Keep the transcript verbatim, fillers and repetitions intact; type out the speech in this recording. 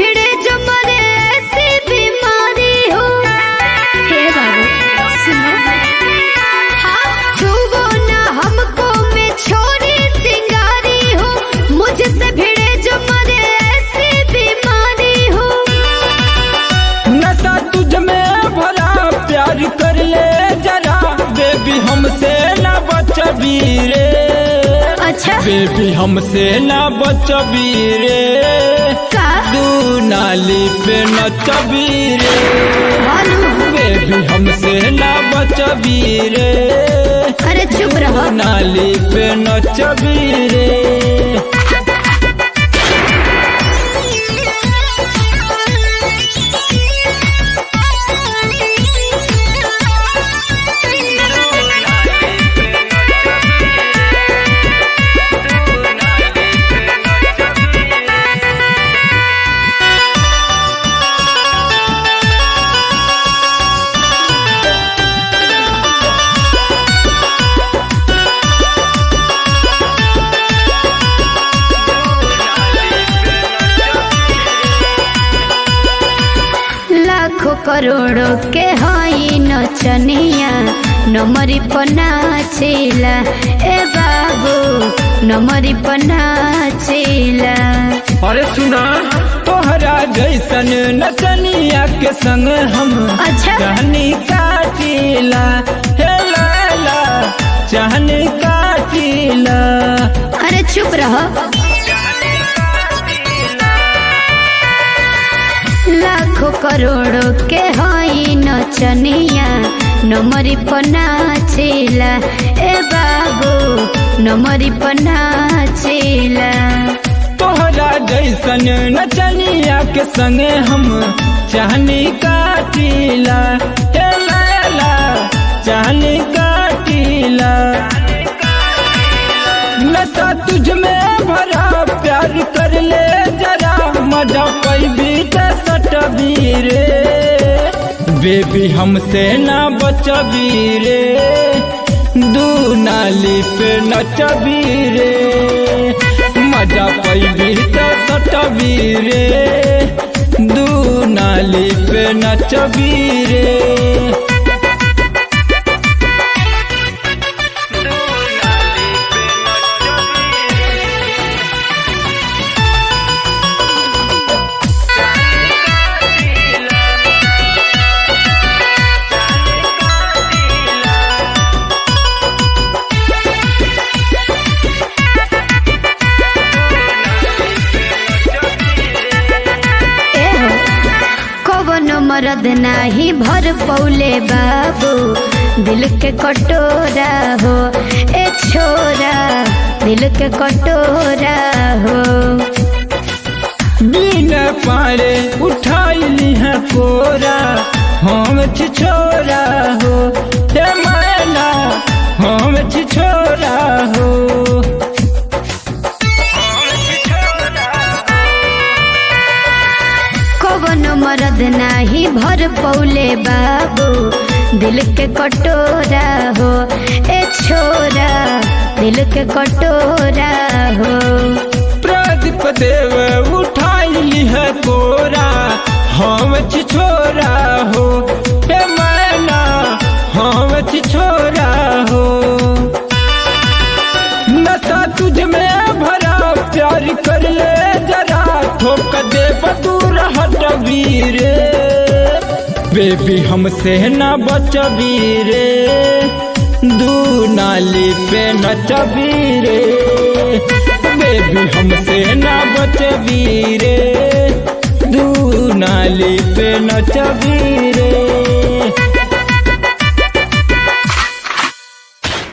भिड़े जो मरे ऐसी बीमारी हो। हे बाबू सुनो, हाँ छुओ ना हमको मैं छोरी सिंगारी हो, मुझसे भिड़े जो मरे ऐसी बीमारी हो। नशा तुझ में भरा प्यार कर ले जरा, बेबी हमसे ना बचबी रे। अच्छा बेबी हमसे ना बचबी रे, का दू नाली पे नचबी रे। भालू, बेबी हमसे ना बचबी रे, अरे चुप रहो। नाली पे नचबी रे। लाखों करोड़ों के हई नचनिया, नमरी पनाचिला ए बाबू, नमरी पनाचिला। अरे सुना, तोहरा जैसन नचनिया के संग हम अच्छा चाहनी काटिला, हे लाला चाहनी काटिला। अरे चुप रहो। लाखों करोड़ों के हई नचनिया, नमरी पनाचिला ए बाबू, नमरी पनाचिला। तोहरा जैसन नचनिया के संग हम चाहनी काटिला, हे लाला चाहनी काटिला। नशा तुझ में भरा प्यार कर ले जरा, मजा पैबी सटबी रे। बेबी हमसे ना बचबी रे, दू नाली पे नचबी रे। मजा पैबी सटबी रे, दू नाली पे नचबी रे। मरद नाही भर पौले बाबू, दिल के कटोरा हो ए छोरा, दिल के कटोरा हो। बिन पारे उठाइली है कोरा, हम छिछोरा हो हे मैना, हम छिछोरा हो। कवन मरद नाही भर पौले बाबू, दिल के कटोरा हो ए छोरा, दिल के कटोरा हो। प्रदीप देव उठाइली है कोरा, हम छिछोरा हो हे मैना, हम छिछोरा हो। नशा तुझ में भरा प्यार कर ले जरा, ठोक दे बदूर हटबी रे। बेबी हमसे ना बचबी रे, दू नाली पे नचबी रे। बेबी हमसे ना बचबी रे, दू नाली पे नचबी रे।